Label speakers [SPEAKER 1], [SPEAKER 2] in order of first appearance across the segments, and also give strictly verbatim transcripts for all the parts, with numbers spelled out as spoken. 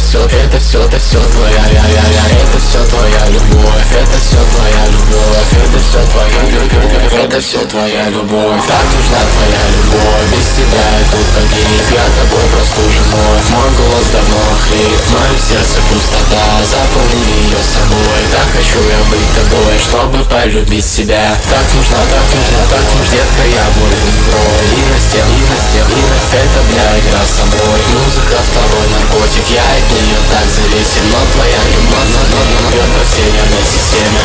[SPEAKER 1] все, это все, это все твоя, я, я, я, это все твоя любовь, это все твоя любовь, это все твоя любовь, это все твоя любовь. Так нужна твоя любовь, без тебя я тут погиб, я тобой прослужен вновь. Мой голос давно охрип, в моем сердце пустота, заполни ее собой. Так хочу я быть тобой, чтобы полюбить себя. Так нужна, так нужна, так нужна, детка, я болен любой. И на стен, и на стен, и на стен, это бля, игра с собой. Музыка второй наркотик, я от нее так зависим. Но твоя любовь, но бьет по всей нервной системе.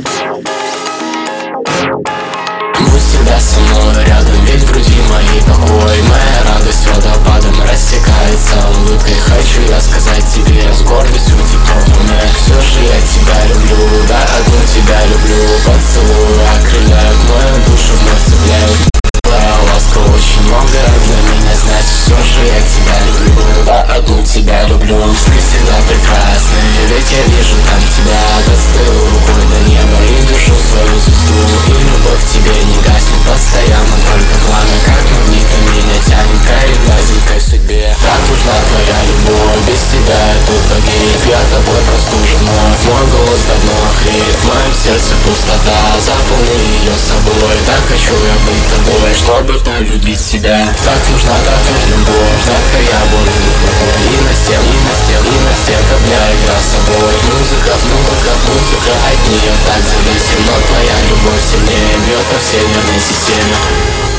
[SPEAKER 1] Будь всегда со мной рядом, ведь в груди моей покой. Моя радость водопадом растекается улыбкой. Хочу я сказать тебе с гордостью в теплом уме: все же я тебя люблю, да, одну тебя люблю. Поцелуй окрыляют мою душу, вновь цепляют. Твоя ласка очень много для меня значит. Все же я тебя люблю, да, одну тебя люблю. Ты всегда прекрасный, ведь я вижу там тебя. Достаю рукой до неба и держу свою звезду. И любовь к тебе не гаснет постоянно, только пламя как магнитом меня тянет к ревнивой судьбе. Так нужна твоя любовь, без тебя я тут погиб, я тобой прослужен вновь. Мой голос давно охрип, в моем сердце пустота, заполни ее собой. Так хочу я быть тобой, чтобы полюбить себя. Так нужна твоя любовь, детка, я болен любовь. И на стен, и на стен, и на стен, это бля, игра с тобой. Музыка, музыка, музыка, от нее так зависим. Но твоя любовь сильнее, бьет по всей нервной системе.